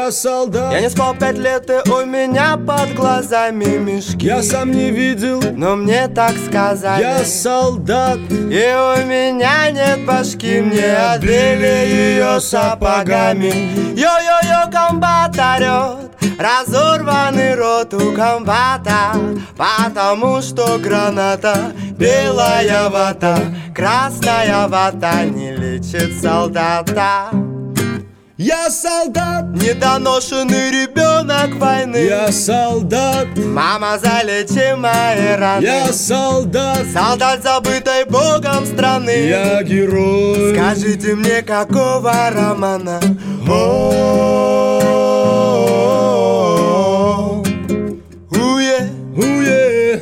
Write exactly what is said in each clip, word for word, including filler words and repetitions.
Я солдат. Я не спал пять лет, и у меня под глазами мешки. Я сам не видел, но мне так сказали. Я солдат. И у меня нет башки, мне отбили ее сапогами. Йо-йо-йо, комбат орет, разорванный рот у комбата, потому что граната, белая вата, красная вата не лечит солдата. Я солдат, недоношенный ребенок войны. Я солдат, мама, залечи мои раны. Я солдат, солдат забытой Богом страны. Я герой. Скажите мне, какого романа? Уе, уе,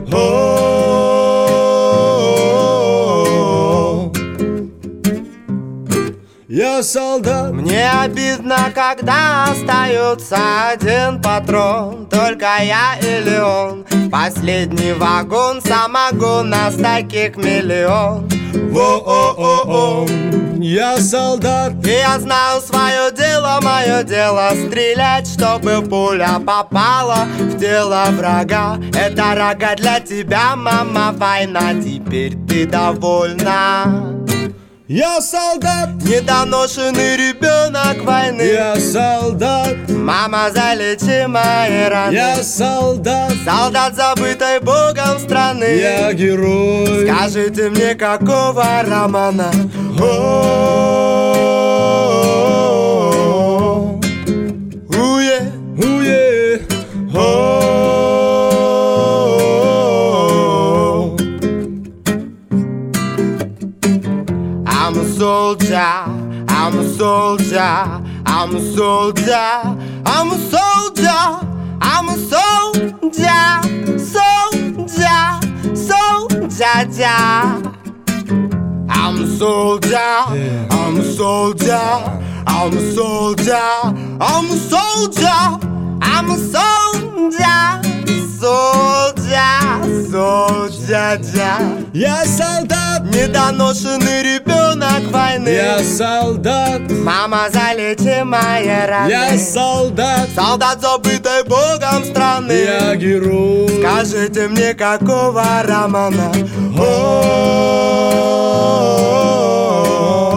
я солдат. Мне обидно, когда остается один патрон, только я или он. Последний вагон самогон, нас таких миллион. Во-о-о-о, я солдат. И я знаю свое дело, мое дело стрелять, чтобы пуля попала в тело врага. Это рога для тебя, мама, война, теперь ты довольна. Я солдат, недоношенный ребенок войны. Я солдат, мама, залечи мои раны. Я солдат, солдат забытой Богом страны. Я герой. Скажите мне, какого романа? Уе, уе, I'm a soldier, I'm a soldier, I'm a soldier, I'm a soldier, I'm a soldier, soldier, soldier. I'm a soldier, I'm a soldier, I'm a soldier, I'm a soldier, I'm a soldier, soldier, soldier. Я солдат, недоношенный ребенок войны. Я солдат, мама, залечи мои раны. Я солдат, солдат забытой Богом страны. Я герой. Скажите мне, какого романа? О-о-о-о.